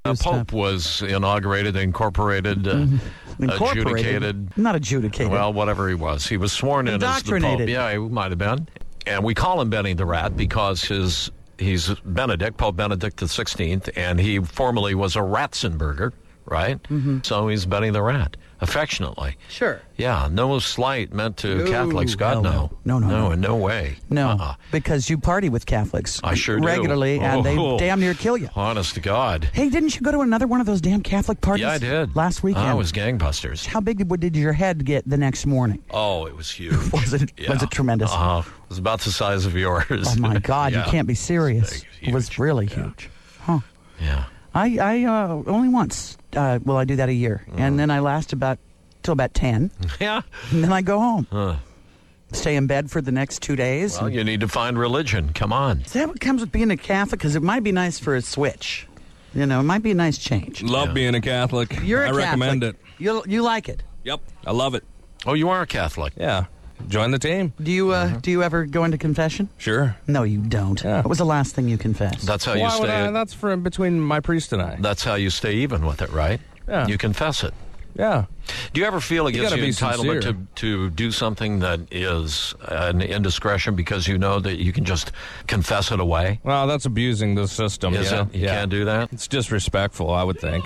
Pope was inaugurated, incorporated, adjudicated. Not adjudicated. Well, whatever he was. He was sworn in as the Pope. Yeah, he might have been. And we call him Benny the Rat because he's Benedict, Pope Benedict XVI, and he formerly was a Ratzenberger, right? Mm-hmm. So he's Benny the Rat, affectionately. Sure. Yeah, no slight meant to Catholics. God, no. No, in no way. No, because you party with Catholics I sure regularly, do. and they damn near kill you. Honest to God. Hey, didn't you go to another one of those damn Catholic parties? Yeah, I did. Last weekend. It was gangbusters. How big did your head get the next morning? Oh, it was huge. Was it tremendous? It was about the size of yours. Oh, my God, Yeah. You can't be serious. Huge. It was really huge. Huh. Yeah. I only once will I do that a year, and then I last till about 10, Yeah. and then I go home. Stay in bed for the next 2 days. Well, you need to find religion. Come on. Is that what comes with being a Catholic? Because it might be nice for a switch. You know, it might be a nice change. Love being a Catholic. You're a Catholic. Recommend it. You like it? Yep, I love it. Oh, you are a Catholic. Yeah, join the team. Do you ever go into confession? Sure. No, you don't. Yeah. What was the last thing you confessed? That's how you Why would stay. that's for between my priest and I. That's how you stay even with it, right? Yeah. You confess it. Yeah. Do you ever feel it You gives gotta you be entitlement sincere. to do something that is an indiscretion because you know that you can just confess it away? Well, that's abusing the system. Is it? You can't do that? It's disrespectful, I would think.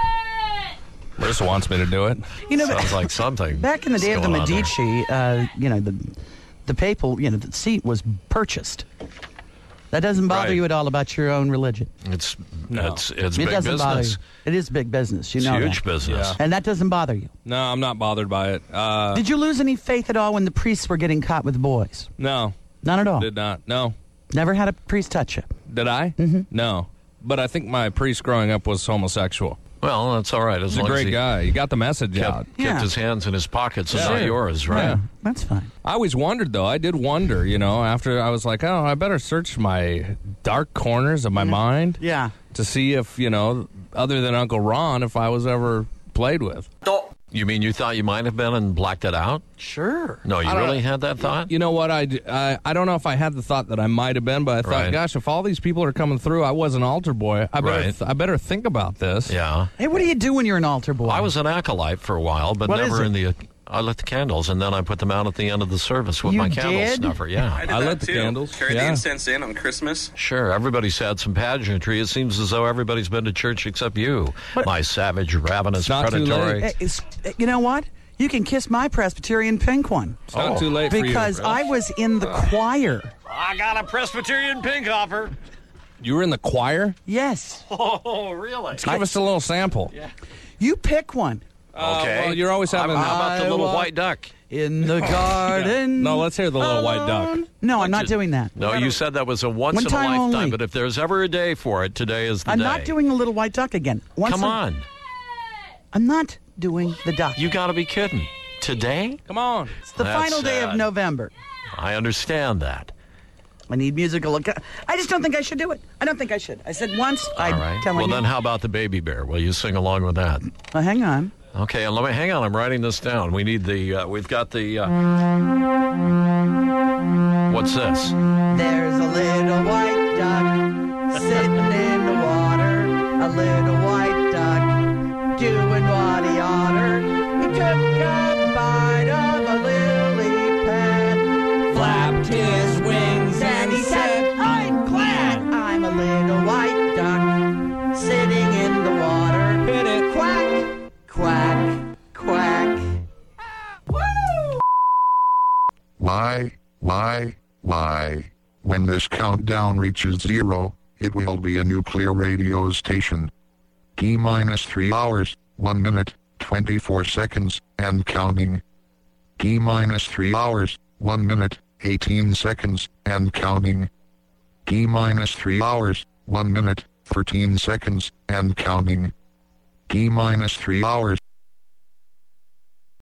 Chris wants me to do it. You know, Sounds like something. back in the day of the going on there. Medici, the papal, the seat was purchased. That doesn't bother Right. you at all about your own religion. It's No. it's It big doesn't bother business. you. It is big business. You It's know huge that. business. Yeah. And that doesn't bother you. No, I'm not bothered by it. Did you lose any faith at all when the priests were getting caught with boys? No, None at all. did not. No. Never had a priest touch you. Did I? Mm-hmm. No. But I think my priest growing up was homosexual. Well, that's all right. As He's a long as great he guy. He got the message out. kept Yeah. his hands in his pockets and Yeah. not Sure. yours, right? Yeah. That's fine. I always wondered, though. I did wonder, after I was like, oh, I better search my dark corners of my mind Yeah. to see if, other than Uncle Ron, if I was ever played with. You mean you thought you might have been and blacked it out? Sure. No, you I don't- really had that thought? You know what? I don't know if I had the thought that I might have been, but I thought, Right. gosh, if all these people are coming through, I was an altar boy. I better, Right. I better think about this. Yeah. Hey, what do you do when you're an altar boy? I was an acolyte for a while, but What is never it? in the... I lit the candles, and then I put them out at the end of the service with You my candle did? snuffer. Yeah. I did I that lit the too. candles, Carried yeah. the incense in on Christmas. Sure, everybody's had some pageantry. It seems as though everybody's been to church except you. My savage, ravenous, It's not too predatory... late. You know what? You can kiss my Presbyterian pink one. It's not too late for you. Because I was in the choir. I got a Presbyterian pink offer. You were in the choir? Yes. Oh, really? Give us a little sample. You pick one. Okay. Well, you're always having... How about the little I wa- white duck? In the garden. No, let's hear the little white duck. alone. No, I'm not doing that. No, you said that was a One time once-in-a-lifetime, only. but if there's ever a day for it, today is the I'm day. not doing the little white duck again. Come on. I'm not doing the duck. You got to be kidding. Today? Come on. It's the That's final day of sad. November. I understand that. I need musical. I just don't think I should do it. I don't think I should. I said once. All I'm right. telling Well, you. then how about the baby bear? Will you sing along with that? Well, hang on. Okay, and hang on. I'm writing this down. We need the, we've got the, what's this? There's a little white duck sitting in the water. A little white duck doing what he oughter. He took a bite of a lily pad, flapped his wings, and he said, I'm glad I'm a little white duck sitting in the water. Hit it. Quack, quack, quack. Lie. When this countdown reaches 0, it will be a nuclear radio station. T-3 hours, 1 minute, 24 seconds, and counting. T-3 hours, 1 minute, 18 seconds, and counting. T-3 hours, 1 minute, 13 seconds, and counting. T-3 hours,